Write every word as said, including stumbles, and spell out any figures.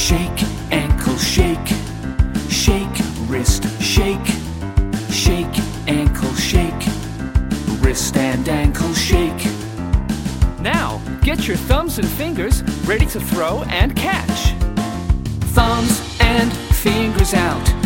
Shake, ankle, shake. Shake, wrist, shake. Shake, ankle, shake. Wrist and ankle shake. Now, get your thumbs and fingers ready to throw and catch. Thumbs and fingers out.